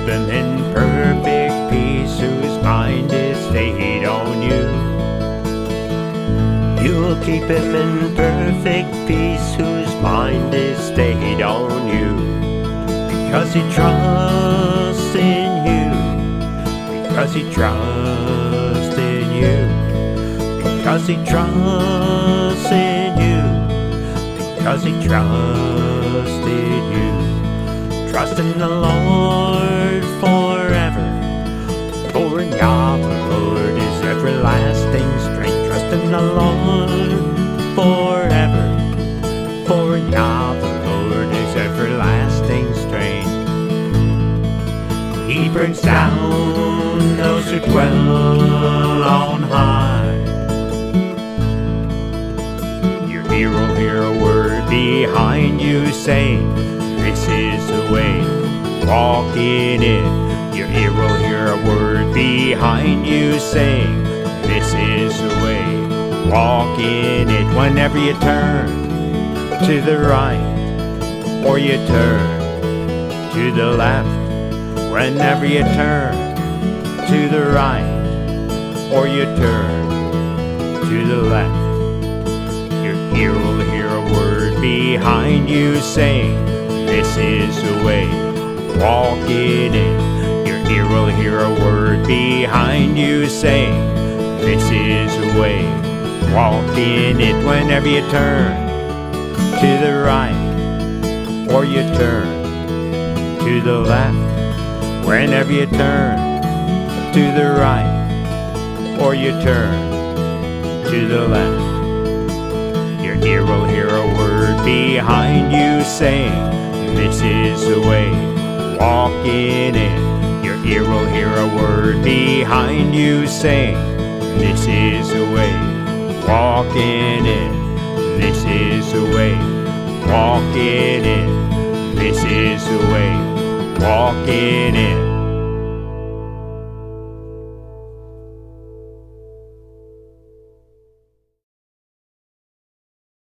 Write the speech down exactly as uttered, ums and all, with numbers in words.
him in perfect peace, whose mind is stayed on you. You'll keep him in perfect peace, whose mind is stayed on you. Because he trusts in you, because he trusts in you, because he trusts in you, because he trusts in you. Trust in the Lord forever, for in God the Lord is everlasting strength. Trust in the Lord forever, for in God the Lord is everlasting strength. He brings down those who dwell on high. Your ear will hear a word behind you saying, this is the way, walk in it. Your ear will hear a word behind you saying, this is the way, walk in it. Whenever you turn to the right, or you turn to the left, whenever you turn to the right, or you turn to the left, your ear will hear a word behind you saying, this is the way, walk in it. Your ear will hear a word behind you saying, this is the way, walk in it. Whenever you turn to the right, or you turn to the left, whenever you turn to the right, or you turn to the left, your ear will hear a word behind you saying, this is the way, walk in it. Your ear will hear a word behind you saying, this is the way, walk in it. This is the way, walk in it. This is the way, walk in it.